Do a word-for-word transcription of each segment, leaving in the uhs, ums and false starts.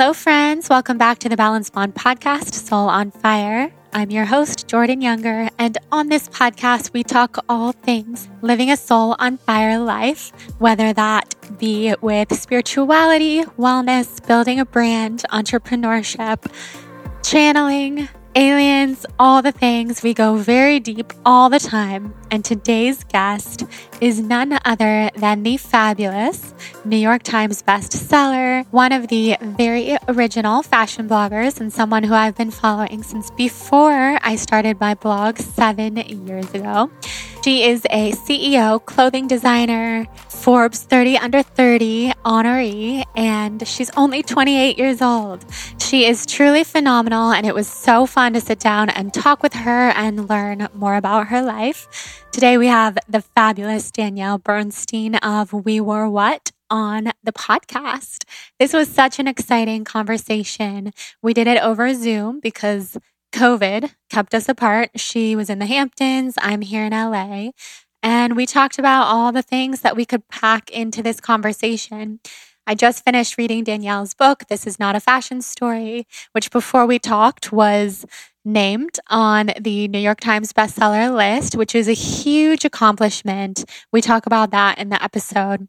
Hello, friends. Welcome back to the Balanced Blonde podcast, Soul on Fire. I'm your host, Jordan Younger, and on this podcast, we talk all things living a soul on fire life, whether that be with spirituality, wellness, building a brand, entrepreneurship, channeling, aliens, all the things. We go very deep all the time. And today's guest is none other than the fabulous New York Times bestseller, one of the very original fashion bloggers, and someone who I've been following since before I started my blog seven years ago. She is a C E O, clothing designer, Forbes thirty under thirty honoree, and she's only twenty-eight years old. She is truly phenomenal, and it was so fun to sit down and talk with her and learn more about her life. Today we have the fabulous Danielle Bernstein of We Were What on the podcast. This was such an exciting conversation. We did it over Zoom because COVID kept us apart. She was in the Hamptons. I'm here in L A. And we talked about all the things that we could pack into this conversation. I just finished reading Danielle's book, This Is Not a Fashion Story, which before we talked was named on the New York Times bestseller list, which is a huge accomplishment. We talk about that in the episode.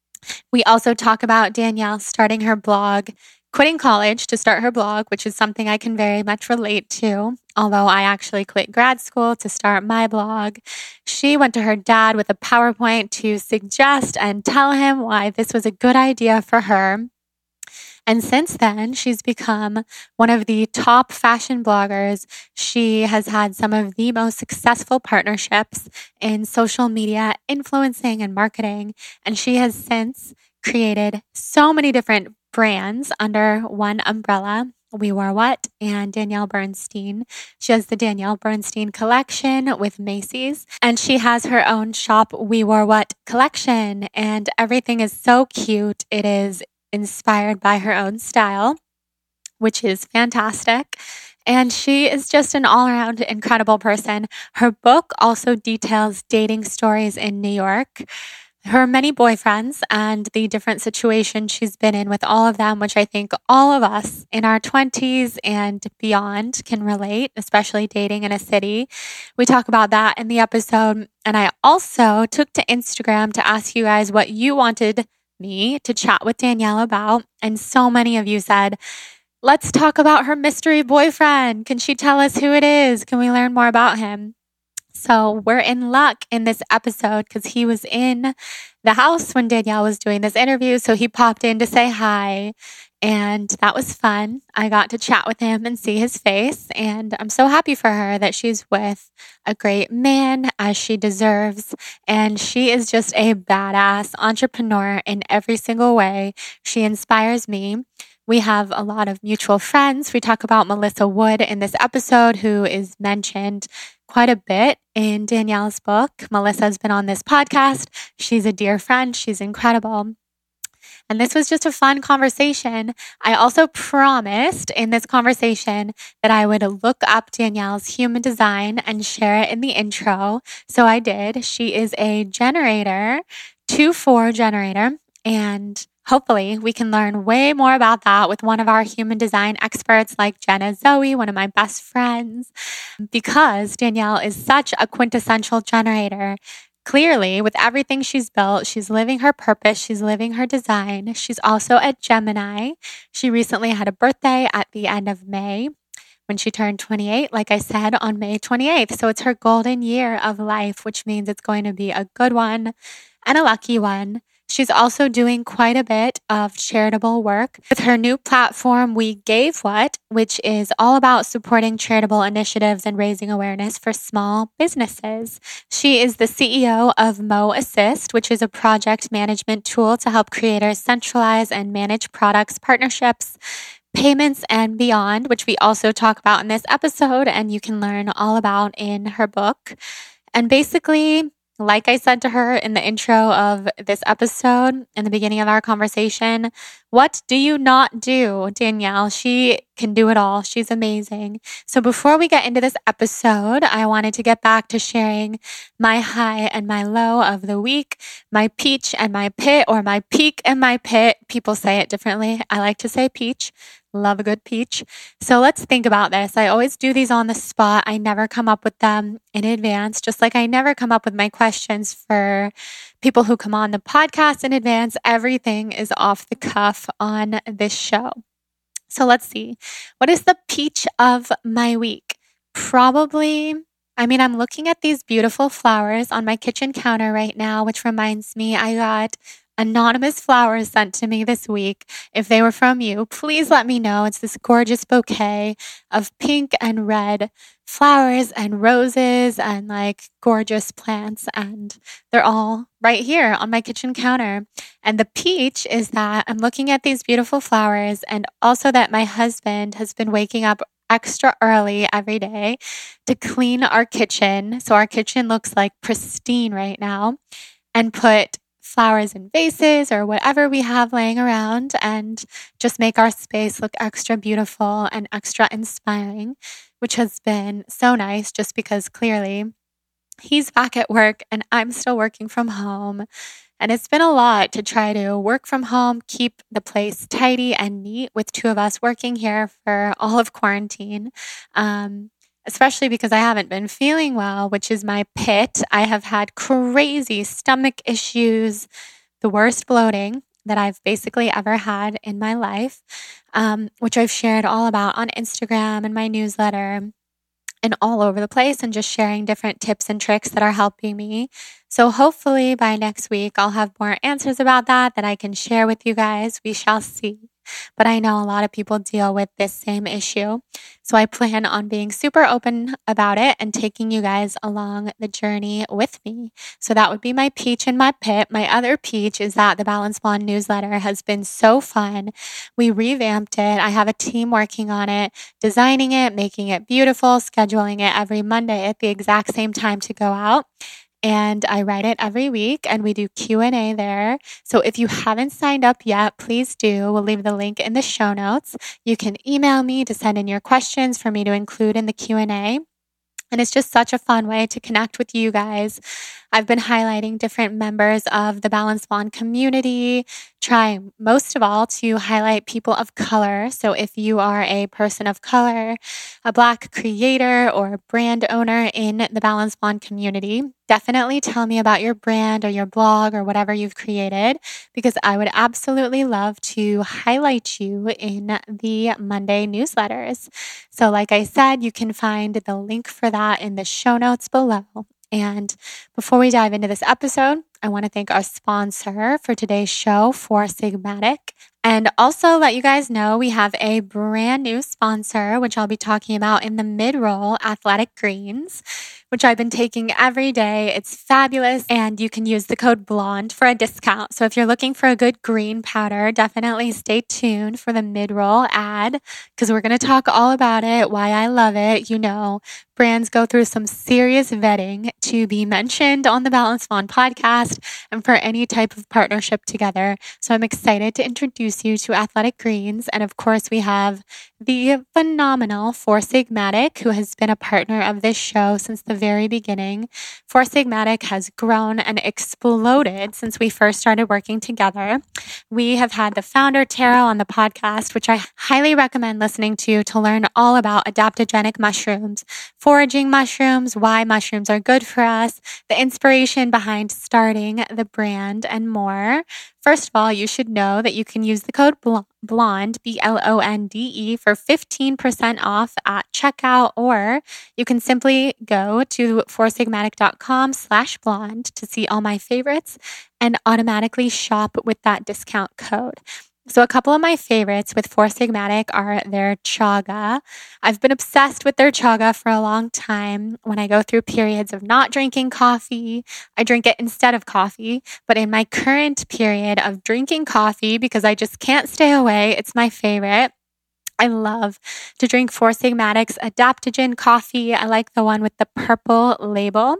We also talk about Danielle starting her blog, quitting college to start her blog, which is something I can very much relate to. Although I actually quit grad school to start my blog, she went to her dad with a PowerPoint to suggest and tell him why this was a good idea for her. And since then, she's become one of the top fashion bloggers. She has had some of the most successful partnerships in social media, influencing and marketing. And she has since created so many different brands under one umbrella. We Were What and Danielle Bernstein. She has the Danielle Bernstein collection with Macy's, and she has her own shop, We Were What collection, and everything is so cute. It is inspired by her own style, which is fantastic. And she is just an all-around incredible person. Her book also details dating stories in New York, her many boyfriends, and the different situations she's been in with all of them, which I think all of us in our twenties and beyond can relate, especially dating in a city. We talk about that in the episode. And I also took to Instagram to ask you guys what you wanted me to chat with Danielle about. And so many of you said, let's talk about her mystery boyfriend. Can she tell us who it is? Can we learn more about him? So we're in luck in this episode because he was in the house when Danielle was doing this interview. So he popped in to say hi, and that was fun. I got to chat with him and see his face, and I'm so happy for her that she's with a great man, as she deserves. And she is just a badass entrepreneur in every single way. She inspires me. We have a lot of mutual friends. We talk about Melissa Wood in this episode, who is mentioned quite a bit in Danielle's book. Melissa has been on this podcast. She's a dear friend. She's incredible. And this was just a fun conversation. I also promised in this conversation that I would look up Danielle's human design and share it in the intro. So I did. She is a generator, two four generator, and hopefully we can learn way more about that with one of our human design experts like Jenna Zoe, one of my best friends, because Danielle is such a quintessential generator. Clearly, with everything she's built, she's living her purpose, she's living her design. She's also a Gemini. She recently had a birthday at the end of May when she turned twenty-eight, like I said, on May twenty-eighth. So it's her golden year of life, which means it's going to be a good one and a lucky one. She's also doing quite a bit of charitable work with her new platform, We Gave What, which is all about supporting charitable initiatives and raising awareness for small businesses. She is the C E O of Mo Assist, which is a project management tool to help creators centralize and manage products, partnerships, payments, and beyond, which we also talk about in this episode and you can learn all about in her book. And basically, like I said to her in the intro of this episode, in the beginning of our conversation, what do you not do, Danielle? She can do it all. She's amazing. So before we get into this episode, I wanted to get back to sharing my high and my low of the week, my peach and my pit, or my peak and my pit. People say it differently. I like to say peach. Love a good peach. So let's think about this. I always do these on the spot. I never come up with them in advance, just like I never come up with my questions for people who come on the podcast in advance. Everything is off the cuff on this show. So let's see. What is the peach of my week? Probably, I mean, I'm looking at these beautiful flowers on my kitchen counter right now, which reminds me I got anonymous flowers sent to me this week. If they were from you, please let me know. It's this gorgeous bouquet of pink and red flowers and roses and like gorgeous plants. And they're all right here on my kitchen counter. And the peach is that I'm looking at these beautiful flowers and also that my husband has been waking up extra early every day to clean our kitchen. So our kitchen looks like pristine right now, and put flowers in vases or whatever we have laying around and just make our space look extra beautiful and extra inspiring, which has been so nice just because clearly he's back at work and I'm still working from home. And it's been a lot to try to work from home, keep the place tidy and neat with two of us working here for all of quarantine. Um, especially because I haven't been feeling well, which is my pit. I have had crazy stomach issues, the worst bloating that I've basically ever had in my life, um, which I've shared all about on Instagram and my newsletter and all over the place, and just sharing different tips and tricks that are helping me. So hopefully by next week, I'll have more answers about that that I can share with you guys. We shall see. But I know a lot of people deal with this same issue. So I plan on being super open about it and taking you guys along the journey with me. So that would be my peach and my pit. My other peach is that the Balance Blonde newsletter has been so fun. We revamped it. I have a team working on it, designing it, making it beautiful, scheduling it every Monday at the exact same time to go out. And I write it every week and we do Q and A there. So if you haven't signed up yet, please do. We'll leave the link in the show notes. You can email me to send in your questions for me to include in the Q and A. And it's just such a fun way to connect with you guys. I've been highlighting different members of the Balance Blonde community, trying most of all to highlight people of color. So if you are a person of color, a Black creator or brand owner in the Balance Blonde community, definitely tell me about your brand or your blog or whatever you've created, because I would absolutely love to highlight you in the Monday newsletters. So like I said, you can find the link for that in the show notes below. And before we dive into this episode, I want to thank our sponsor for today's show, Four Sigmatic. And also let you guys know we have a brand new sponsor, which I'll be talking about in the mid-roll, Athletic Greens, which I've been taking every day. It's fabulous. And you can use the code BLONDE for a discount. So if you're looking for a good green powder, definitely stay tuned for the mid-roll ad, because we're going to talk all about it, why I love it. You know, brands go through some serious vetting to be mentioned on the Balance Blonde podcast and for any type of partnership together. So I'm excited to introduce you to Athletic Greens. And of course, we have the phenomenal Four Sigmatic, who has been a partner of this show since the very beginning. Four Sigmatic has grown and exploded since we first started working together. We have had the founder, Tara, on the podcast, which I highly recommend listening to to learn all about adaptogenic mushrooms, foraging mushrooms, why mushrooms are good for us, the inspiration behind starting the brand, and more. First of all, you should know that you can use the code BLONDE, B L O N D E, for fifteen percent off at checkout, or you can simply go to foursigmatic.com slash blonde to see all my favorites and automatically shop with that discount code. So a couple of my favorites with Four Sigmatic are their chaga. I've been obsessed with their chaga for a long time. When I go through periods of not drinking coffee, I drink it instead of coffee. But in my current period of drinking coffee, because I just can't stay away, it's my favorite. I love to drink Four Sigmatic's adaptogen coffee. I like the one with the purple label.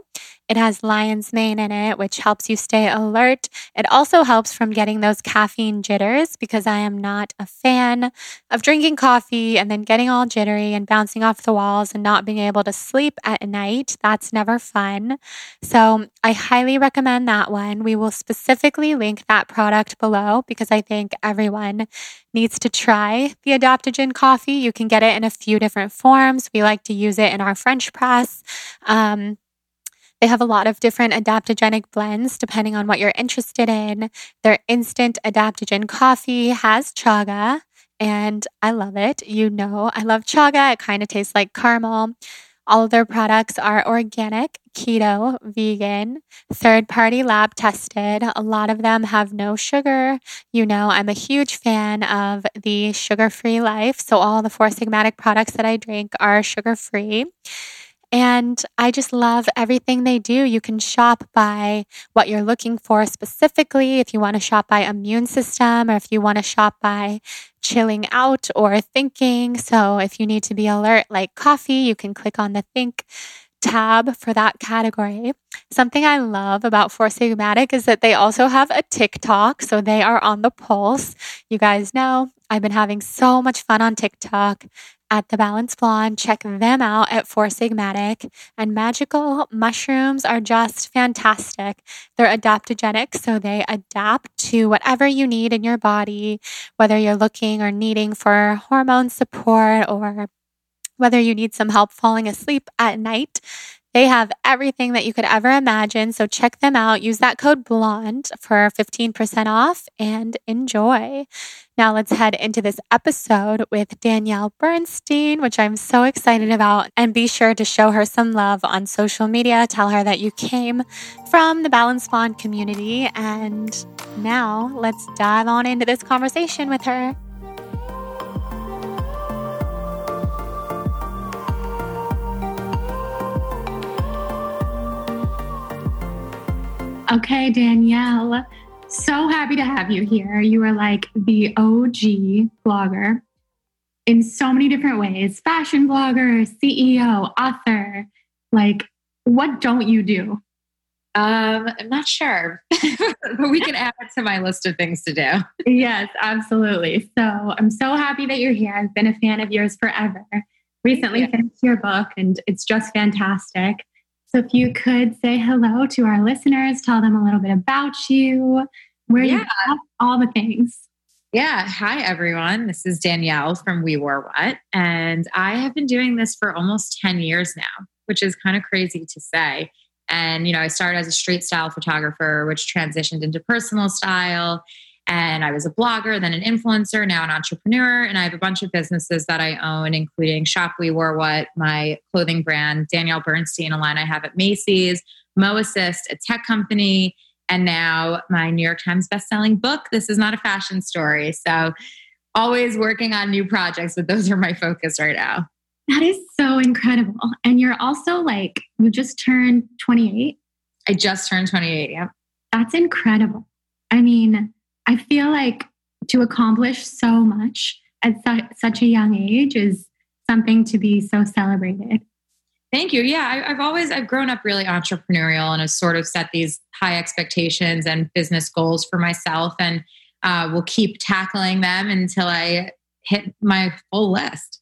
It has lion's mane in it, which helps you stay alert. It also helps from getting those caffeine jitters because I am not a fan of drinking coffee and then getting all jittery and bouncing off the walls and not being able to sleep at night. That's never fun. So I highly recommend that one. We will specifically link that product below because I think everyone needs to try the adaptogen coffee. You can get it in a few different forms. We like to use it in our French press. Um, They have a lot of different adaptogenic blends depending on what you're interested in. Their instant adaptogen coffee has chaga, and I love it. You know, I love chaga. It kind of tastes like caramel. All of their products are organic, keto, vegan, third-party lab tested. A lot of them have no sugar. You know, I'm a huge fan of the sugar-free life. So all the Four Sigmatic products that I drink are sugar-free. And I just love everything they do. You can shop by what you're looking for specifically. If you want to shop by immune system or if you want to shop by chilling out or thinking. So if you need to be alert like coffee, you can click on the think tab for that category. Something I love about Four Sigmatic is that they also have a TikTok. So they are on the pulse. You guys know I've been having so much fun on TikTok at The Balanced Blonde. Check them out at Four Sigmatic. And magical mushrooms are just fantastic. They're adaptogenic, so they adapt to whatever you need in your body, whether you're looking or needing for hormone support or whether you need some help falling asleep at night. They have everything that you could ever imagine. So check them out. Use that code BLONDE for fifteen percent off and enjoy. Now let's head into this episode with Danielle Bernstein, which I'm so excited about. And be sure to show her some love on social media. Tell her that you came from the Balanced Blonde community. And now let's dive on into this conversation with her. Okay, Danielle, so happy to have you here. You are like the O G blogger in so many different ways. Fashion blogger, C E O, author. Like, what don't you do? Um, I'm not sure, but we can add it to my list of things to do. Yes, absolutely. So I'm so happy that you're here. I've been a fan of yours forever. Recently yeah. finished your book and it's just fantastic. So if you could say hello to our listeners, tell them a little bit about you, where yeah. you are, all the things. Yeah. Hi, everyone. This is Danielle from We Wore What. And I have been doing this for almost ten years now, which is kind of crazy to say. And, you know, I started as a street style photographer, which transitioned into personal style. And I was a blogger, then an influencer, now an entrepreneur. And I have a bunch of businesses that I own, including Shop We Wore What, my clothing brand, Danielle Bernstein, a line I have at Macy's, Mo Assist, a tech company, and now my New York Times bestselling book, This Is Not a Fashion Story. So always working on new projects, but those are my focus right now. That is so incredible. And you're also like, you just turned twenty-eight. I just turned twenty-eight, yeah. That's incredible. I mean, I feel like to accomplish so much at su- such a young age is something to be so celebrated. Thank you. Yeah, I, I've always, I've grown up really entrepreneurial and have sort of set these high expectations and business goals for myself and uh, will keep tackling them until I hit my full list.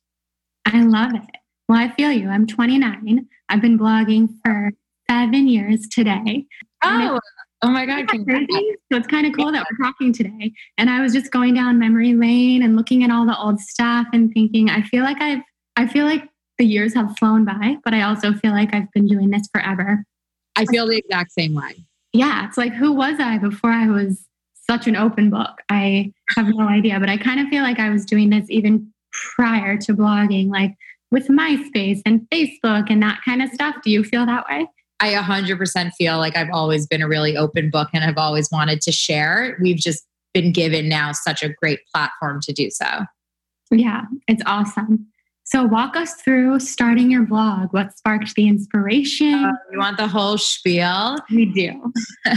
I love it. Well, I feel you. I'm twenty-nine. I've been blogging for seven years today. Oh, oh my God. Crazy. So it's kind of cool that we're talking today. And I was just going down memory lane and looking at all the old stuff and thinking, I feel like I've, I feel like the years have flown by, but I also feel like I've been doing this forever. I feel the exact same way. Yeah. It's like, who was I before I was such an open book? I have no idea, but I kind of feel like I was doing this even prior to blogging, like with MySpace and Facebook and that kind of stuff. Do you feel that way? I one hundred percent feel like I've always been a really open book and I've always wanted to share. We've just been given now such a great platform to do so. Yeah, it's awesome. So walk us through starting your blog. What sparked the inspiration? Uh, you want the whole spiel? We do.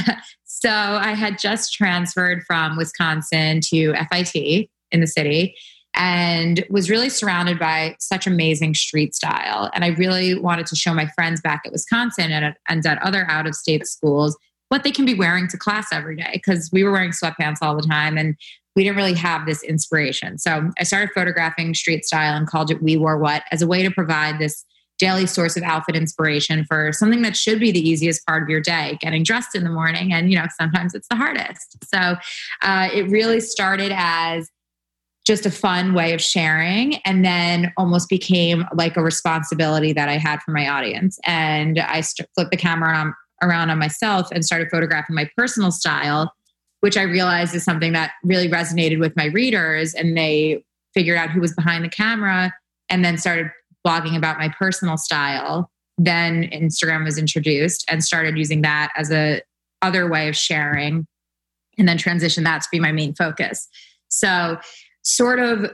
So I had just transferred from Wisconsin to F I T in the city. and was really surrounded by such amazing street style. And I really wanted to show my friends back at Wisconsin and at, and at other out of state schools what they can be wearing to class every day, because we were wearing sweatpants all the time and we didn't really have this inspiration. So I started photographing street style and called it We Wore What as a way to provide this daily source of outfit inspiration for something that should be the easiest part of your day, getting dressed in the morning. And, you know, sometimes it's the hardest. So uh, it really started as just a fun way of sharing, and then almost became like a responsibility that I had for my audience. And I st- flipped the camera on, around on myself and started photographing my personal style, which I realized is something that really resonated with my readers, and they figured out who was behind the camera and then started blogging about my personal style. Then Instagram was introduced and started using that as a other way of sharing, and then transitioned that to be my main focus. So sort of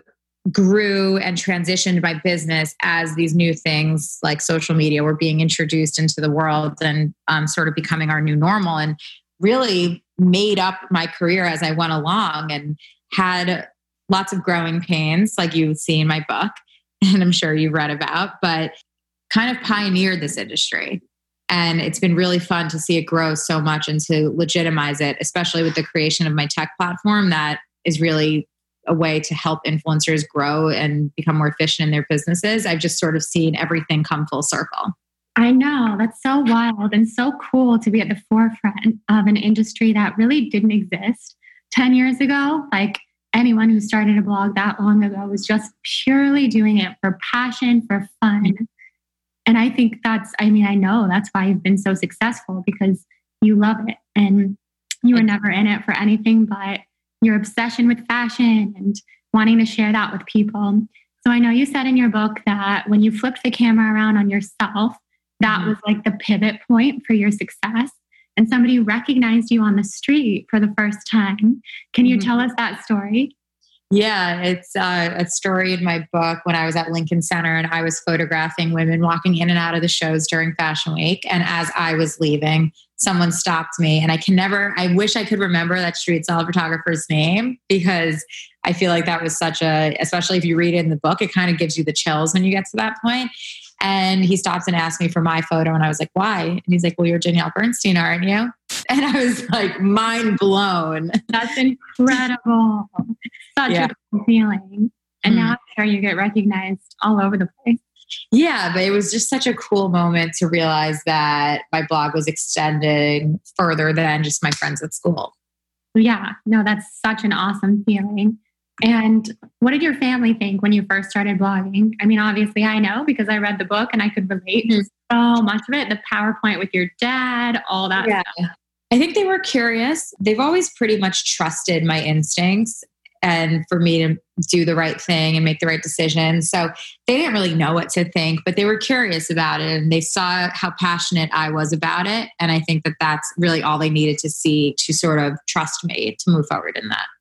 grew and transitioned my business as these new things like social media were being introduced into the world and um, sort of becoming our new normal, and really made up my career as I went along, and had lots of growing pains like you see in my book, and I'm sure you read about, but kind of pioneered this industry. And it's been really fun to see it grow so much and to legitimize it, especially with the creation of my tech platform that is really a way to help influencers grow and become more efficient in their businesses. I've just sort of seen everything come full circle. I know, that's so wild and so cool to be at the forefront of an industry that really didn't exist ten years ago. Like anyone who started a blog that long ago was just purely doing it for passion, for fun. And I think that's, I mean, I know that's why you've been so successful, because you love it and you were never in it for anything but your obsession with fashion and wanting to share that with people. So I know you said in your book that when you flipped the camera around on yourself, that mm-hmm. was like the pivot point for your success, and somebody recognized you on the street for the first time. Can you mm-hmm. tell us that story? Yeah, it's uh, a story in my book when I was at Lincoln Center and I was photographing women walking in and out of the shows during Fashion Week. And as I was leaving, someone stopped me, and I can never, I wish I could remember that street style photographer's name, because I feel like that was such a, especially if you read it in the book, it kind of gives you the chills when you get to that point. And he stopped and asked me for my photo. And I was like, why? And he's like, well, you're Danielle Bernstein, aren't you? And I was like, mind blown. That's incredible. Such yeah. a cool feeling. And mm. now I'm sure you get recognized all over the place. Yeah, but it was just such a cool moment to realize that my blog was extending further than just my friends at school. Yeah, no, that's such an awesome feeling. And what did your family think when you first started blogging? I mean, obviously I know because I read the book and I could relate to so much of it. The PowerPoint with your dad, all that yeah. stuff. I think they were curious. They've always pretty much trusted my instincts and for me to do the right thing and make the right decision. So they didn't really know what to think, but they were curious about it and they saw how passionate I was about it. And I think that that's really all they needed to see to sort of trust me to move forward in that.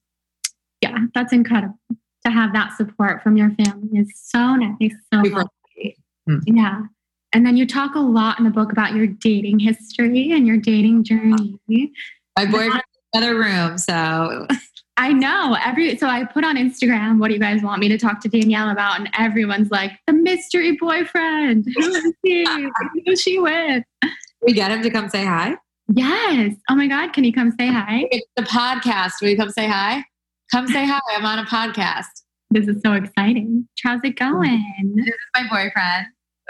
Yeah, that's incredible. To have that support from your family is so nice. So mm. Yeah. And then you talk a lot in the book about your dating history and your dating journey. My boyfriend's in the other room, so... I know. Every so I put on Instagram, what do you guys want me to talk to Danielle about? And everyone's like, the mystery boyfriend. Who is he? Who's she with? We get him to come say hi? Yes. Oh my God. Can he come say hi? It's the podcast. Will you come say hi? Come say hi. I'm on a podcast. This is so exciting. How's it going? This is my boyfriend.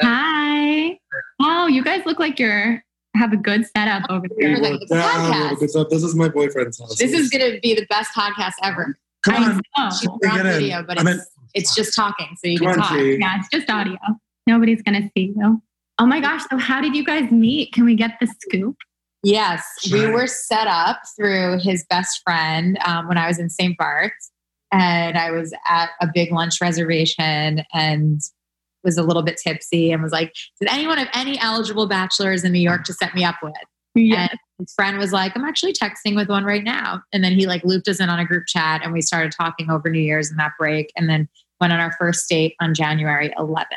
Hi. Oh, you guys look like you're have a good setup over there. Like the podcast. Good stuff. This is my boyfriend's house. This is going to be the best podcast ever. Come on. I She's on video, but I'm it's, in. it's just talking, so you Come can on, talk. G. Yeah, it's just audio. Nobody's going to see you. Oh my gosh. So how did you guys meet? Can we get the scoop? Yes, we were set up through his best friend um, when I was in Saint Bart's, and I was at a big lunch reservation and was a little bit tipsy and was like, did anyone have any eligible bachelors in New York to set me up with? Yes. And his friend was like, I'm actually texting with one right now. And then he like looped us in on a group chat and we started talking over New Year's and that break, and then went on our first date on January eleventh.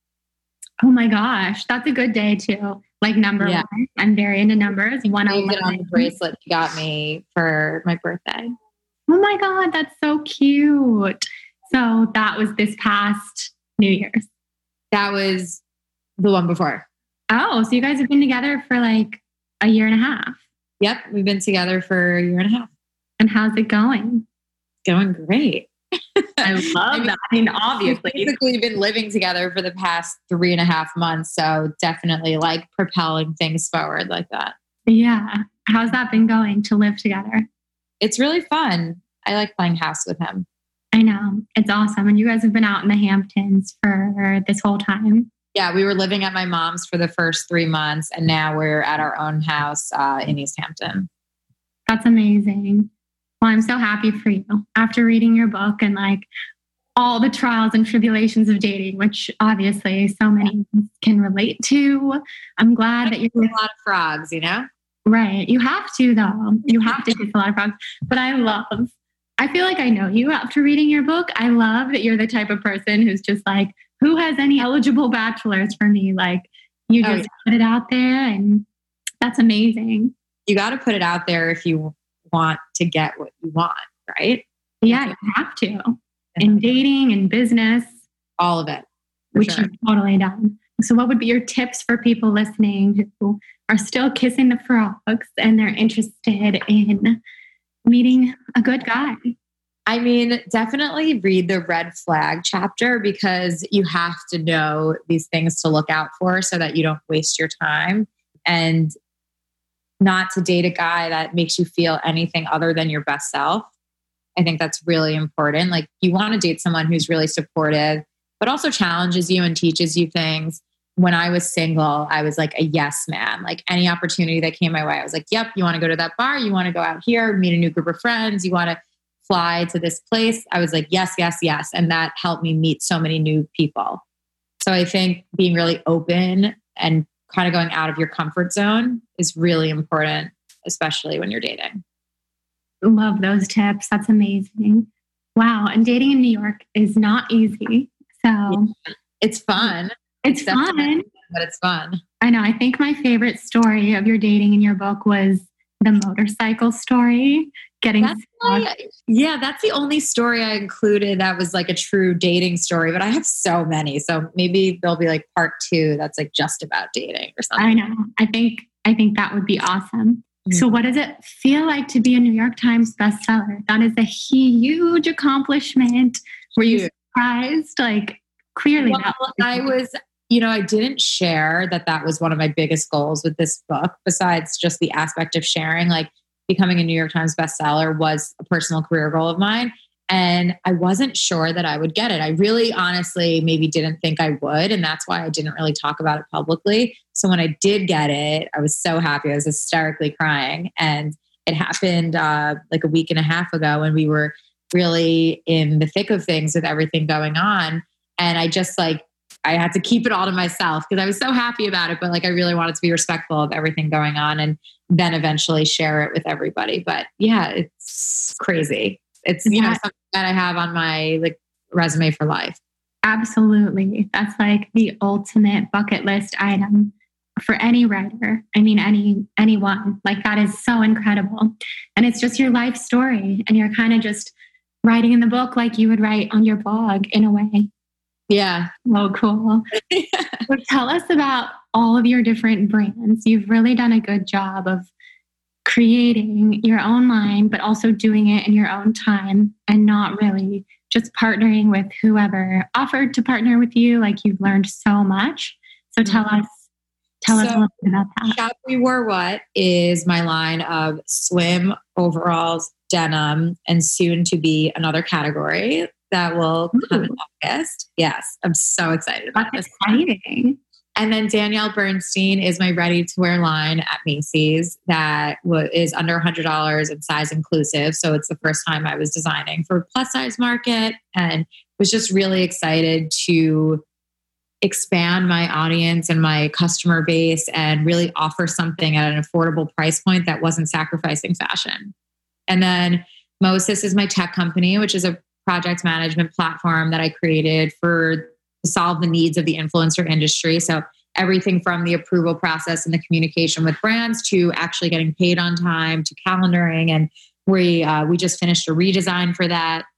Oh my gosh. That's a good day too. Like number yeah. one. I'm very into numbers. You want to get on the bracelet he got me for my birthday. Oh my God. That's so cute. So that was this past New Year's. That was the one before. Oh, so you guys have been together for like a year and a half. Yep. We've been together for a year and a half. And how's it going? Going great. I love I mean, that. I mean, obviously. We've basically been living together for the past three and a half months. So definitely like propelling things forward like that. Yeah. How's that been going to live together? It's really fun. I like playing house with him. I know. It's awesome. And you guys have been out in the Hamptons for this whole time. Yeah, we were living at my mom's for the first three months. And now we're at our own house uh, in East Hampton. That's amazing. Well, I'm so happy for you after reading your book and like all the trials and tribulations of dating, which obviously so many can relate to. I'm glad that you're a lot of frogs, you know? Right. You have to, though. You have to kiss a lot of frogs. But I love, I feel like I know you after reading your book. I love that you're the type of person who's just like, who has any eligible bachelors for me? Like, you just oh, yeah. put it out there, and that's amazing. You got to put it out there if you want to get what you want, right? Yeah, you have to. Yeah. In dating and business. All of it. Which sure. you've totally done. So what would be your tips for people listening who are still kissing the frogs and they're interested in meeting a good guy? I mean, definitely read the red flag chapter, because you have to know these things to look out for so that you don't waste your time, and not to date a guy that makes you feel anything other than your best self. I think that's really important. Like, you want to date someone who's really supportive, but also challenges you and teaches you things. When I was single, I was like a yes man. Like, any opportunity that came my way, I was like, yep, you want to go to that bar? You want to go out here, meet a new group of friends? You want to fly to this place? I was like, yes, yes, yes. And that helped me meet so many new people. So I think being really open and kind of going out of your comfort zone is really important, especially when you're dating. Love those tips. That's amazing. Wow. And dating in New York is not easy. So yeah. It's fun. It's, it's fun. But it's fun. I know. I think my favorite story of your dating in your book was the motorcycle story. Getting that's my, yeah, that's the only story I included that was like a true dating story, but I have so many. So maybe there'll be like part two that's like just about dating or something. I know. I think I think that would be awesome. Mm-hmm. So what does it feel like to be a New York Times bestseller? That is a huge accomplishment. Were you surprised? Like, clearly well, that was- I was, you know, I didn't share that that was one of my biggest goals with this book, besides just the aspect of sharing. Like, becoming a New York Times bestseller was a personal career goal of mine. And I wasn't sure that I would get it. I really honestly maybe didn't think I would. And that's why I didn't really talk about it publicly. So when I did get it, I was so happy. I was hysterically crying. And it happened uh, like a week and a half ago when we were really in the thick of things with everything going on. And I just like, I had to keep it all to myself because I was so happy about it. But like, I really wanted to be respectful of everything going on and then eventually share it with everybody. But yeah, it's crazy. It's, you yeah. know, something that I have on my like resume for life. Absolutely. That's like the ultimate bucket list item for any writer. I mean, any, anyone. Like, that is so incredible. And it's just your life story. And you're kind of just writing in the book like you would write on your blog in a way. Yeah. Oh, cool. yeah. So tell us about all of your different brands. You've really done a good job of creating your own line, but also doing it in your own time and not really just partnering with whoever offered to partner with you. Like, you've learned so much. So tell mm-hmm. us, tell so, us a little bit about that. Shop We Wore What is my line of swim, overalls, denim, and soon to be another category that will Ooh. come in August. Yes, I'm so excited about That's this. Exciting. And then Danielle Bernstein is my ready-to-wear line at Macy's that w- is under one hundred dollars and size inclusive. So it's the first time I was designing for a plus-size market, and was just really excited to expand my audience and my customer base and really offer something at an affordable price point that wasn't sacrificing fashion. And then Moses is my tech company, which is a project management platform that I created for to solve the needs of the influencer industry. So everything from the approval process and the communication with brands to actually getting paid on time to calendaring. And we uh, we just finished a redesign for that.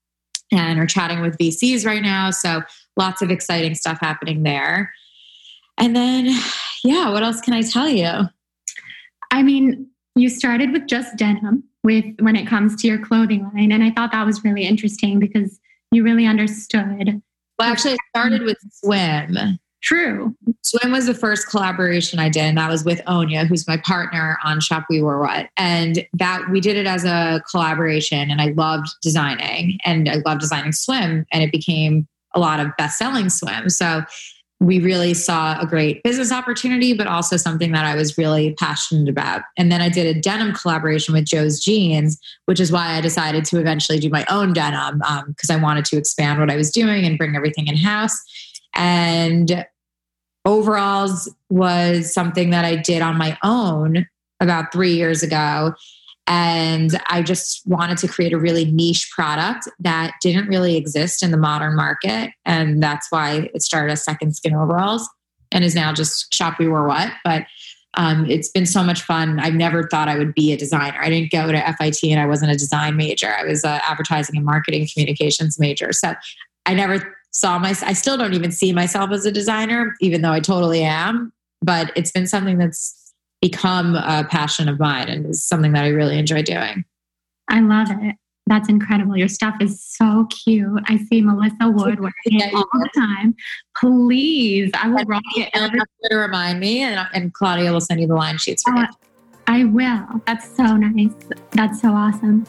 and are chatting with V Cs right now. So lots of exciting stuff happening there. And then, yeah, what else can I tell you? I mean, you started with just denim with when it comes to your clothing line. And I thought that was really interesting because you really understood. Well, actually, I started with swim. True. Swim was the first collaboration I did, and that was with Onya, who's my partner on Shop We Wore What. And that we did it as a collaboration, and I loved designing, and I loved designing swim, and it became a lot of best-selling swim. So we really saw a great business opportunity, but also something that I was really passionate about. And then I did a denim collaboration with Joe's Jeans, which is why I decided to eventually do my own denim, because um, I wanted to expand what I was doing and bring everything in-house. And overalls was something that I did on my own about three years ago. And I just wanted to create a really niche product that didn't really exist in the modern market. And that's why it started as Second Skin Overalls and is now just Shop We Wore What. But um, it's been so much fun. I've never thought I would be a designer. I didn't go to F I T and I wasn't a design major. I was an advertising and marketing communications major. So I never saw my, I still don't even see myself as a designer, even though I totally am. But it's been something that's become a passion of mine and is something that I really enjoy doing. I love it. That's incredible. Your stuff is so cute. I see Melissa Wood wearing it all the time. Please, I will rock it. Every- to remind me, and, and Claudia will send you the line sheets for uh, you. I will. That's so nice. That's so awesome.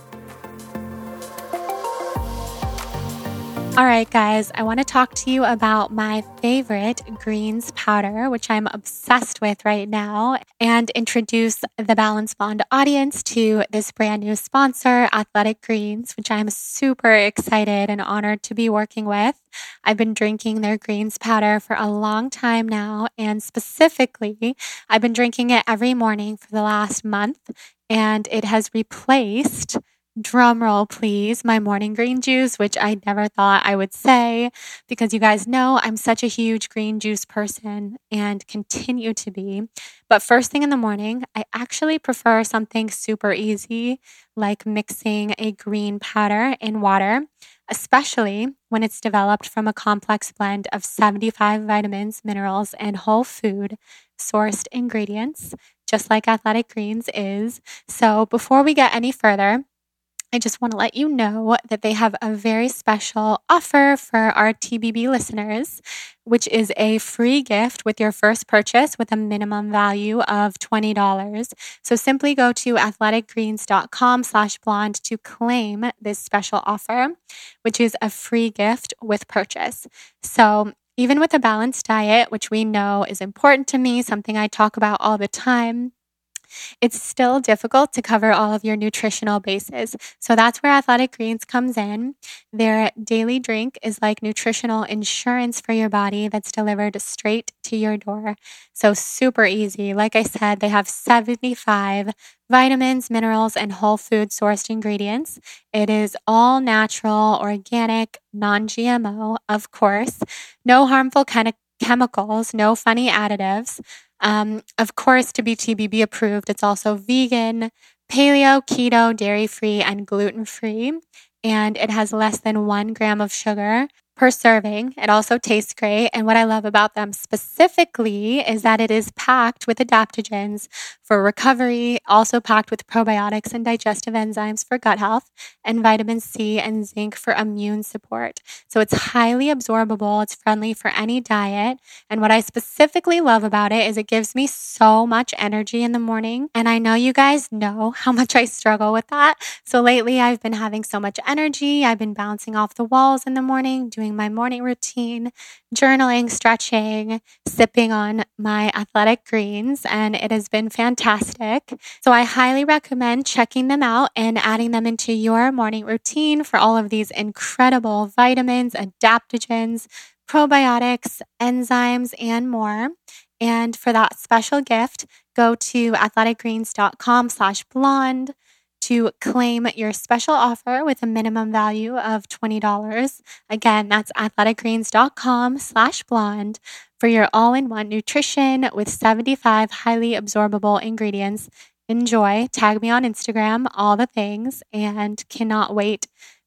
All right, guys, I want to talk to you about my favorite greens powder, which I'm obsessed with right now, and introduce the Balance Bond audience to this brand new sponsor, Athletic Greens, which I'm super excited and honored to be working with. I've been drinking their greens powder for a long time now, and specifically, I've been drinking it every morning for the last month, and it has replaced, drum roll please, my morning green juice, which I never thought I would say, because you guys know I'm such a huge green juice person and continue to be. But first thing in the morning, I actually prefer something super easy, like mixing a green powder in water, especially when it's developed from a complex blend of seventy-five vitamins, minerals, and whole food sourced ingredients, just like Athletic Greens is. So before we get any further, I just want to let you know that they have a very special offer for our T B B listeners, which is a free gift with your first purchase with a minimum value of twenty dollars. So simply go to athleticgreens.com slash blonde to claim this special offer, which is a free gift with purchase. So even with a balanced diet, which we know is important to me, something I talk about all the time, it's still difficult to cover all of your nutritional bases. So that's where Athletic Greens comes in. Their daily drink is like nutritional insurance for your body that's delivered straight to your door. So super easy. Like I said, they have seventy-five vitamins, minerals, and whole food sourced ingredients. It is all natural, organic, non-G M O, of course. No harmful chem- chemicals, no funny additives. Um, of course, to be T B B approved, it's also vegan, paleo, keto, dairy-free, and gluten-free. And it has less than one gram of sugar per serving. It also tastes great. And what I love about them specifically is that it is packed with adaptogens for recovery, also packed with probiotics and digestive enzymes for gut health, and vitamin C and zinc for immune support. So it's highly absorbable. It's friendly for any diet. And what I specifically love about it is it gives me so much energy in the morning. And I know you guys know how much I struggle with that. So lately I've been having so much energy. I've been bouncing off the walls in the morning, doing my morning routine, journaling, stretching, sipping on my Athletic Greens, and it has been fantastic. So I highly recommend checking them out and adding them into your morning routine for all of these incredible vitamins, adaptogens, probiotics, enzymes, and more. And for that special gift, go to athleticgreens.com slash blonde to claim your special offer with a minimum value of twenty dollars. Again, that's athleticgreens.com slash blonde for your all-in-one nutrition with seventy-five highly absorbable ingredients. Enjoy. Tag me on Instagram, all the things, and cannot wait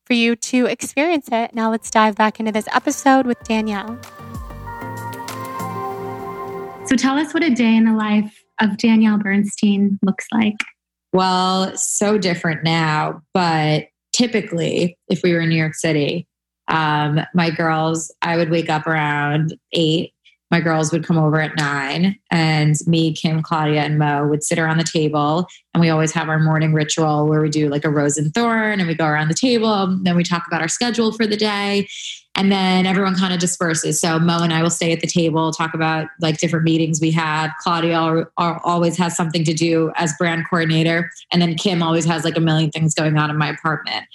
for you to experience it. Now let's dive back into this episode with Danielle. So tell us what a day in the life of Danielle Bernstein looks like. Well, so different now, but typically if we were in New York City, um, my girls, I would wake up around eight. My girls would come over at nine, and me, Kim, Claudia, and Mo would sit around the table. And we always have our morning ritual where we do like a rose and thorn, and we go around the table. Then we talk about our schedule for the day. And then everyone kind of disperses. So Mo and I will stay at the table, talk about like different meetings we have. Claudia are, are always has something to do as brand coordinator. And then Kim always has like a million things going on in my apartment.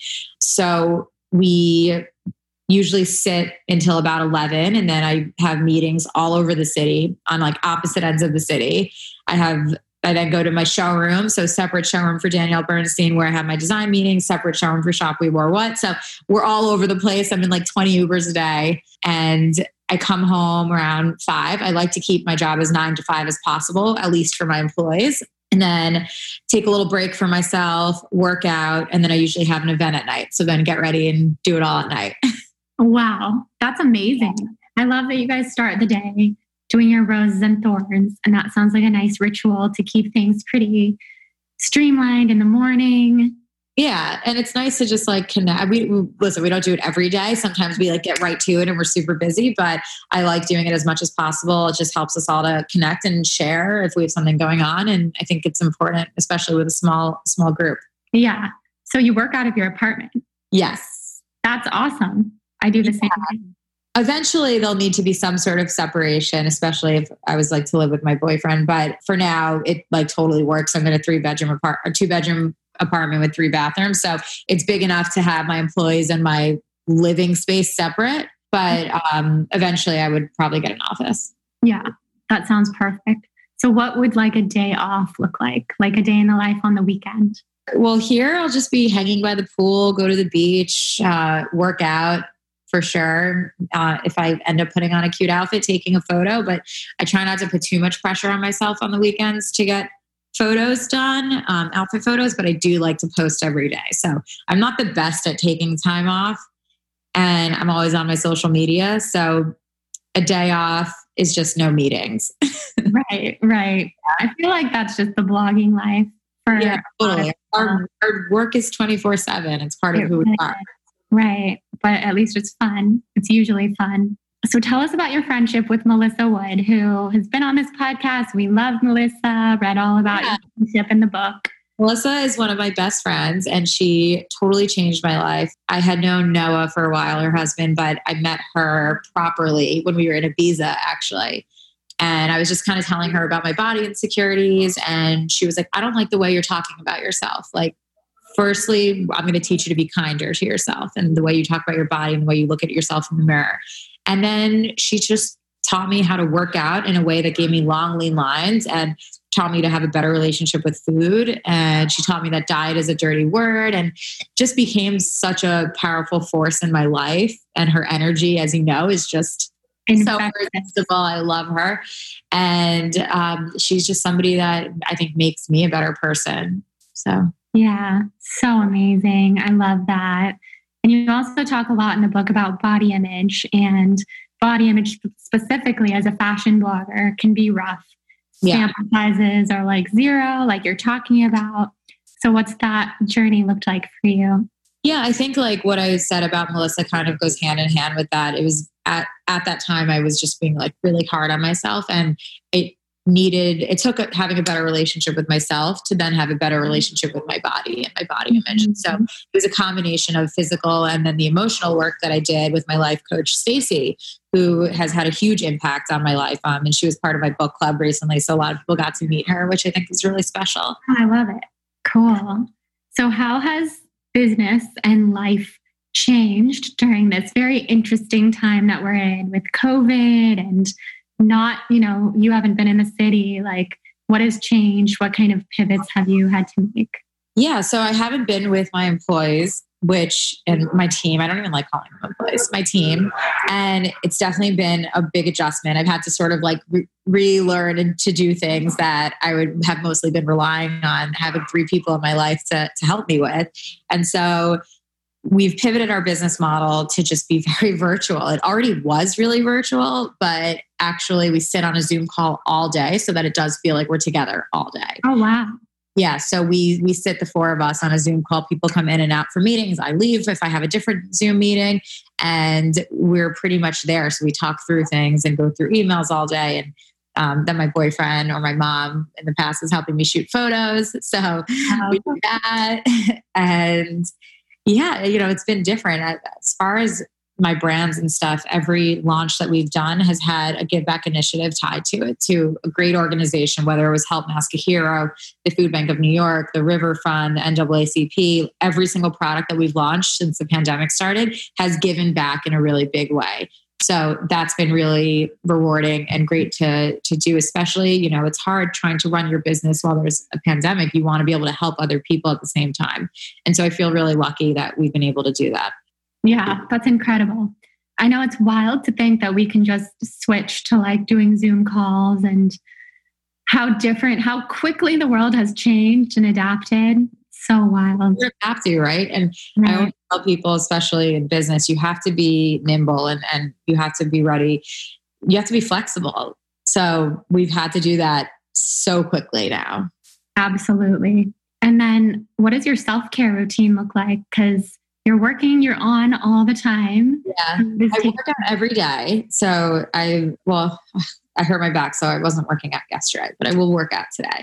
So we usually sit until about eleven. And then I have meetings all over the city on like opposite ends of the city. I have, I then go to my showroom. So separate showroom for Danielle Bernstein where I have my design meetings, separate showroom for Shop We Wore What. So we're all over the place. I'm in like twenty Ubers a day, and I come home around five. I like to keep my job as nine to five as possible, at least for my employees. And then take a little break for myself, work out. And then I usually have an event at night. So then get ready and do it all at night. Wow, that's amazing. I love that you guys start the day doing your roses and thorns. And that sounds like a nice ritual to keep things pretty streamlined in the morning. Yeah. And it's nice to just like connect. We, we listen, we don't do it every day. Sometimes we like get right to it and we're super busy, but I like doing it as much as possible. It just helps us all to connect and share if we have something going on. And I think it's important, especially with a small, small group. Yeah. So you work out of your apartment. Yes. That's awesome. I do the same thing. Eventually there'll need to be some sort of separation, especially if I was like to live with my boyfriend. But for now, it like totally works. I'm in a three bedroom apart, a two bedroom apartment with three bathrooms. So it's big enough to have my employees and my living space separate. But um, eventually I would probably get an office. Yeah, that sounds perfect. So what would like a day off look like? Like a day in the life on the weekend? Well, here I'll just be hanging by the pool, go to the beach, uh, work out. For sure. Uh, if I end up putting on a cute outfit, taking a photo, but I try not to put too much pressure on myself on the weekends to get photos done, um, outfit photos, but I do like to post every day. So I'm not the best at taking time off, and I'm always on my social media. So a day off is just no meetings. Right, right. I feel like that's just the blogging life. For yeah, totally. Our, our work is twenty-four seven. It's part of who we are. Right. But at least it's fun. It's usually fun. So tell us about your friendship with Melissa Wood, who has been on this podcast. We love Melissa, read all about yeah. your friendship in the book. Melissa is one of my best friends, and she totally changed my life. I had known Noah for a while, her husband, but I met her properly when we were in Ibiza, actually. And I was just kind of telling her about my body insecurities. And she was like, I don't like the way you're talking about yourself. Like, firstly, I'm going to teach you to be kinder to yourself and the way you talk about your body and the way you look at yourself in the mirror. And then she just taught me how to work out in a way that gave me long, lean lines and taught me to have a better relationship with food. And she taught me that diet is a dirty word, and just became such a powerful force in my life. And her energy, as you know, is just so irresistible. I love her. And um, she's just somebody that I think makes me a better person. So yeah, so amazing. I love that. And you also talk a lot in the book about body image, and body image specifically as a fashion blogger can be rough. Yeah. Sample sizes are like zero, like you're talking about. So what's that journey looked like for you? Yeah, I think like what I said about Melissa kind of goes hand in hand with that. It was at, at that time I was just being like really hard on myself, and it needed, it took having a better relationship with myself to then have a better relationship with my body and my body image. And so it was a combination of physical and then the emotional work that I did with my life coach, Stacy, who has had a huge impact on my life. Um, and she was part of my book club recently. So a lot of people got to meet her, which I think is really special. I love it. Cool. So how has business and life changed during this very interesting time that we're in with COVID and not, you know, you haven't been in the city, like what has changed? What kind of pivots have you had to make? Yeah. So I haven't been with my employees, which, and my team, I don't even like calling them employees, my team. And it's definitely been a big adjustment. I've had to sort of like re- relearn and to do things that I would have mostly been relying on having three people in my life to, to help me with. And so we've pivoted our business model to just be very virtual. It already was really virtual, but actually we sit on a Zoom call all day so that it does feel like we're together all day. Oh, wow. Yeah. So we, we sit the four of us on a Zoom call. People come in and out for meetings. I leave if I have a different Zoom meeting, and we're pretty much there. So we talk through things and go through emails all day. And um, then my boyfriend or my mom in the past is helping me shoot photos. So oh. we do that. And yeah, you know, it's been different. As far as my brands and stuff, every launch that we've done has had a give back initiative tied to it, to a great organization, whether it was Help Mask a Hero, the Food Bank of New York, the River Fund, the N double A C P. Every single product that we've launched since the pandemic started has given back in a really big way. So that's been really rewarding and great to, to do, especially, you know, it's hard trying to run your business while there's a pandemic. You want to be able to help other people at the same time. And so I feel really lucky that we've been able to do that. Yeah, that's incredible. I know it's wild to think that we can just switch to like doing Zoom calls, and how different, how quickly the world has changed and adapted. So wild. You have to, right? And right. I always tell people, especially in business, you have to be nimble and, and you have to be ready. You have to be flexible. So we've had to do that so quickly now. Absolutely. And then what does your self-care routine look like? Because you're working, you're on all the time. Yeah, I work out every day. So I, well, I hurt my back, so I wasn't working out yesterday, but I will work out today.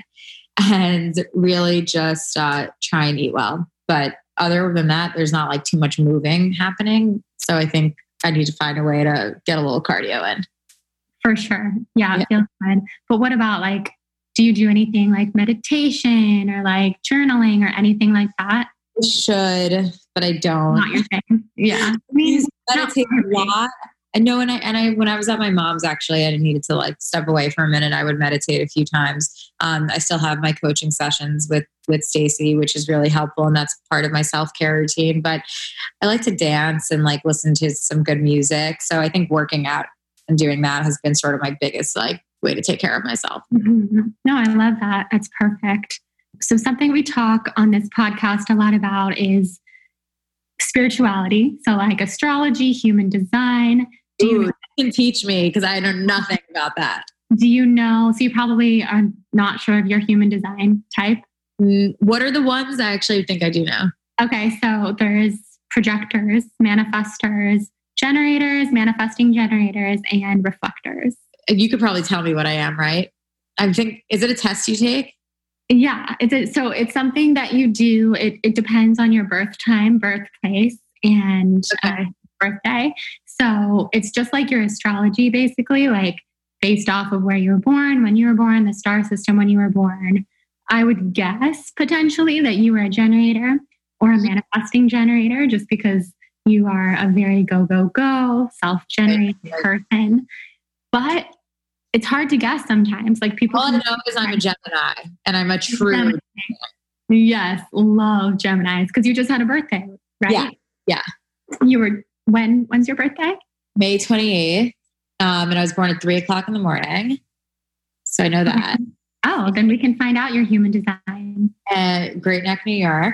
And really just uh, try and eat well. But other than that, there's not like too much moving happening. So I think I need to find a way to get a little cardio in. For sure. Yeah, it yeah. feels good. But what about like, do you do anything like meditation or like journaling or anything like that? I should, but I don't. Not your thing. Yeah. I mean, meditate a lot. I know, and I and I when I was at my mom's, actually, I needed to like step away for a minute. I would meditate a few times. Um, I still have my coaching sessions with with Stacy, which is really helpful, and that's part of my self care routine. But I like to dance and like listen to some good music. So I think working out and doing that has been sort of my biggest like way to take care of myself. Mm-hmm. No, I love that. That's perfect. So something we talk on this podcast a lot about is spirituality. So like astrology, human design. Do you, Ooh, you can teach me because I know nothing about that. Do you know? So you probably are not sure of your human design type. What are the ones? I actually think I do know. Okay. So there's projectors, manifestors, generators, manifesting generators, and reflectors. You could probably tell me what I am, right? I think, is it a test you take? Yeah. It's a, so it's something that you do. It, it depends on your birth time, birthplace, and okay. uh, birthday. So it's just like your astrology, basically, like based off of where you were born, when you were born, the star system when you were born. I would guess potentially that you were a generator or a manifesting generator, just because you are a very go, go, go, self-generated right. person. But it's hard to guess sometimes. Like people. All I know is I'm a Gemini and I'm a true. Gemini. Yes, love Geminis because you just had a birthday, right? Yeah, yeah. You were when? When's your birthday? May twenty-eighth, um, and I was born at three o'clock in the morning. So I know that. Oh, then we can find out your human design. At Great Neck, New York,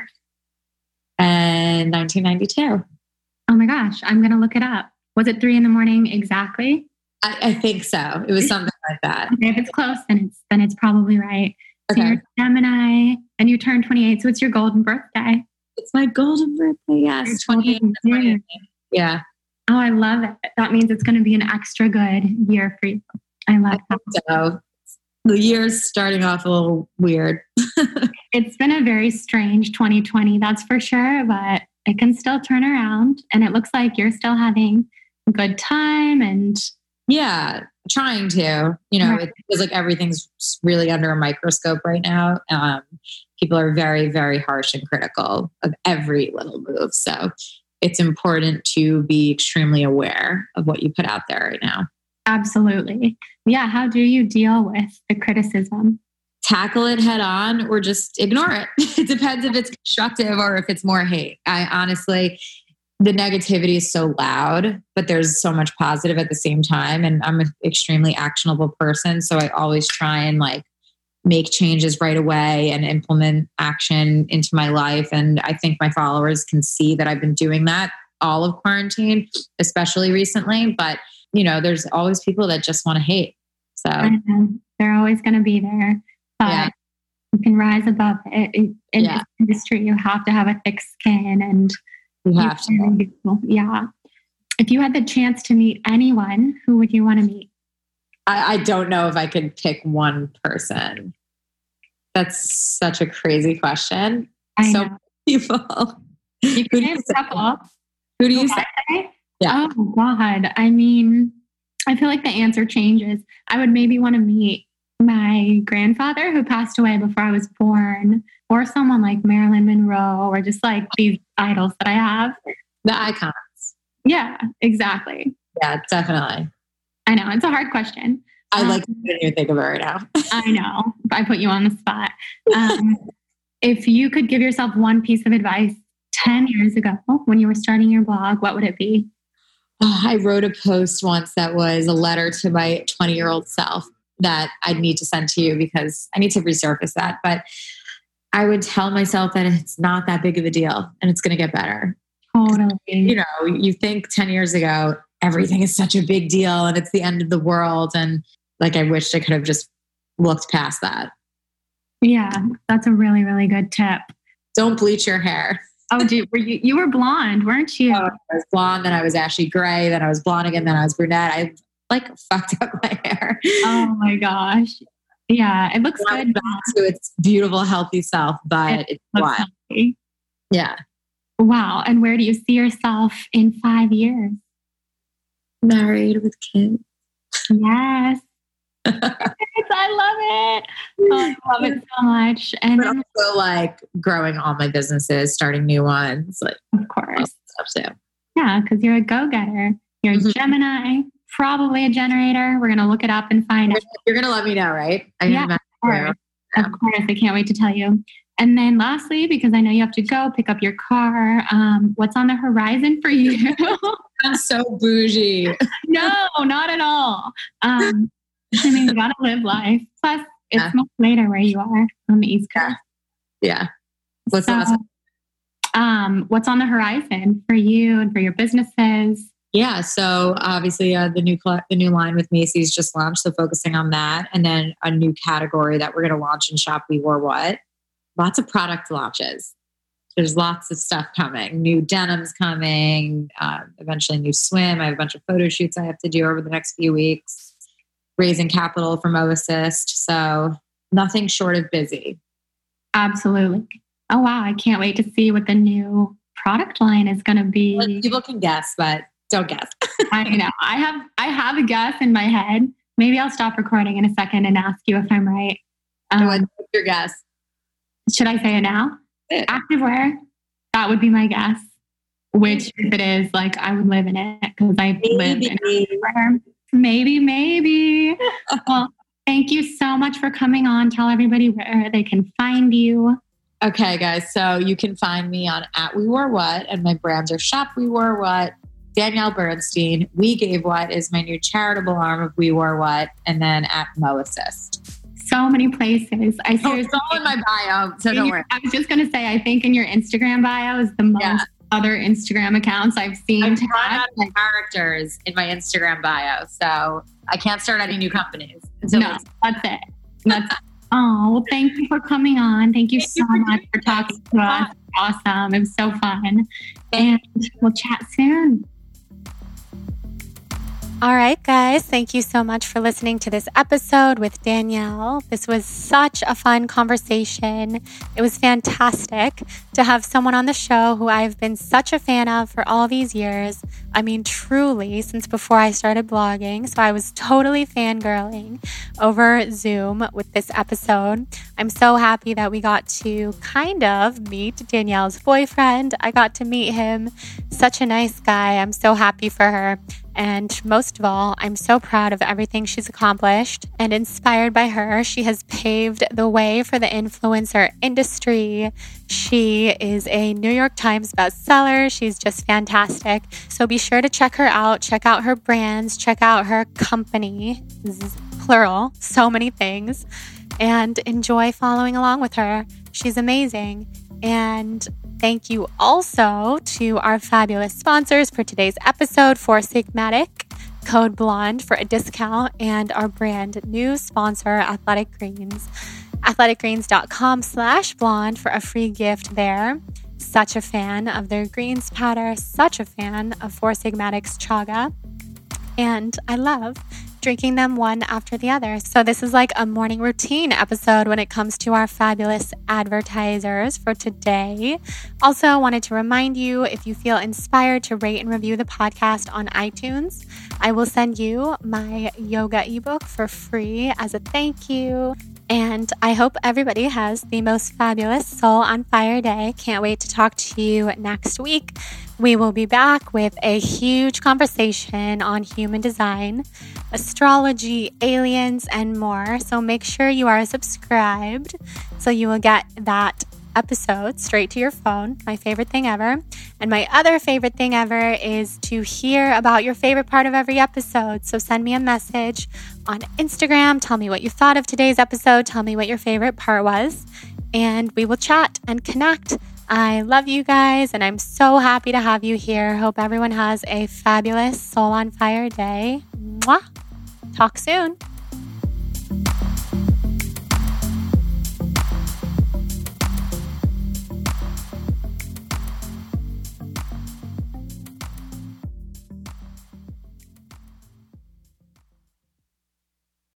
and nineteen ninety-two. Oh my gosh, I'm gonna look it up. Was it three in the morning exactly? I, I think so. It was something like that. Okay, if it's close, then it's then it's probably right. So okay. You're Gemini, and you turned twenty-eight. So it's your golden birthday. It's my golden birthday. Yes, twenty-eight. Yeah. Oh, I love it. That means it's going to be an extra good year for you. I love I that. So the year's starting off a little weird. It's been a very strange twenty twenty, that's for sure, but it can still turn around. And it looks like you're still having a good time. And yeah, trying to, you know, right. It feels like everything's really under a microscope right now. Um, people are very, very harsh and critical of every little move. So it's important to be extremely aware of what you put out there right now. Absolutely. Yeah. How do you deal with the criticism? Tackle it head on or just ignore it. It depends if it's constructive or if it's more hate. I honestly, the negativity is so loud, but there's so much positive at the same time. And I'm an extremely actionable person. So I always try and like make changes right away and implement action into my life. And I think my followers can see that I've been doing that all of quarantine, especially recently. But, you know, there's always people that just want to hate. So they're always going to be there. But yeah. You can rise above it. In, in yeah. this industry, you have to have a thick skin and you have you to. To, yeah. If you had the chance to meet anyone, who would you want to meet? I, I don't know if I could pick one person. That's such a crazy question. I so know. People. You can name a couple. Who do you say? say? Yeah. Oh God. I mean, I feel like the answer changes. I would maybe want to meet my grandfather who passed away before I was born, or someone like Marilyn Monroe, or just like these idols that I have. The icons. Yeah, exactly. Yeah, definitely. I know. It's a hard question. I um, like to even think of it right now. I know. I put you on the spot. Um, if you could give yourself one piece of advice ten years ago when you were starting your blog, what would it be? Oh, I wrote a post once that was a letter to my twenty-year-old self that I'd need to send to you because I need to resurface that. But I would tell myself that it's not that big of a deal and it's going to get better. Totally. You know, you think ten years ago, everything is such a big deal and it's the end of the world. And like, I wish I could have just looked past that. Yeah, that's a really, really good tip. Don't bleach your hair. Oh, dude, were you, you were blonde, weren't you? Oh, I was blonde, then I was ashy gray, then I was blonde again, then I was brunette. I like fucked up my hair. Oh my gosh. Yeah, it looks well, good. Back to its beautiful, healthy self, but it it's wild. Healthy. Yeah. Wow. And where do you see yourself in five years? Married with kids. Yes. I love it. Oh, I love it so much. And but also like growing all my businesses, starting new ones. Like, of course. Stuff too. Yeah, because you're a go-getter. You're mm-hmm. a Gemini, probably a generator. We're going to look it up and find out. You're going to let me know, right? I yeah, of course. Yeah. Of course. I can't wait to tell you. And then lastly, because I know you have to go pick up your car, um, what's on the horizon for you? I'm so bougie. No, not at all. Um, I mean, you got to live life. Plus, it's yeah. much later where you are on the East Coast. Yeah. What's so, awesome? Um, what's on the horizon for you and for your businesses? Yeah. So obviously uh, the new cl- the new line with Macy's just launched. So focusing on that, and then a new category that we're going to launch in Shop We Wore What. Lots of product launches. There's lots of stuff coming. New denims coming. Uh, eventually, new swim. I have a bunch of photo shoots I have to do over the next few weeks. Raising capital for Mo Assist. So nothing short of busy. Absolutely. Oh, wow. I can't wait to see what the new product line is going to be. Well, people can guess, but don't guess. I know. I have, I have a guess in my head. Maybe I'll stop recording in a second and ask you if I'm right. Um, What's your guess? Should I say it now? Yeah. Activewear. That would be my guess. Which, if it is, like, I would live in it because I maybe. live in activewear. Maybe, maybe. Well, thank you so much for coming on. Tell everybody where they can find you. Okay, guys. So you can find me on at We Wore What, and my brands are Shop We Wore What, Danielle Bernstein. We Gave What is my new charitable arm of We Wore What, and then at Mo Assist. So many places. I oh, it's all in my bio, so don't worry. I was just going to say, I think in your Instagram bio is the most yeah. other Instagram accounts I've seen. I've run out of characters in my Instagram bio, so I can't start any new companies. Until no, that's it. That's oh, well, thank you for coming on. Thank you thank so you for much for talking to us. Awesome. It was so fun. And we'll chat soon. All right, guys, thank you so much for listening to this episode with Danielle. This was such a fun conversation. It was fantastic to have someone on the show who I've been such a fan of for all these years. I mean, truly, since before I started blogging. So I was totally fangirling over Zoom with this episode. I'm so happy that we got to kind of meet Danielle's boyfriend. I got to meet him. Such a nice guy. I'm so happy for her. And most of all, I'm so proud of everything she's accomplished, and inspired by her, she has paved the way for the influencer industry. She is a New York Times bestseller. She's just fantastic. So be sure to check her out. Check out her brands. Check out her company, plural, so many things. and enjoy following along with her. She's amazing. And thank you also to our fabulous sponsors for today's episode, Four Sigmatic, code BLONDE for a discount, and our brand new sponsor, Athletic Greens. athleticgreens.com slash blonde for a free gift there. Such a fan of their greens powder, such a fan of Four Sigmatic's chaga, and I love drinking them one after the other. So this is like a morning routine episode when it comes to our fabulous advertisers for today. Also wanted to remind you, if you feel inspired to rate and review the podcast on iTunes, I will send you my yoga ebook for free as a thank you. And I hope everybody has the most fabulous Soul on Fire day. Can't wait to talk to you next week. We will be back with a huge conversation on human design, astrology, aliens, and more. So make sure you are subscribed so you will get that episode straight to your phone. My favorite thing ever. And my other favorite thing ever is to hear about your favorite part of every episode. So send me a message on Instagram. Tell me what you thought of today's episode. Tell me what your favorite part was. And we will chat and connect. I love you guys, and I'm so happy to have you here. Hope everyone has a fabulous Soul on Fire day. Mwah! Talk soon.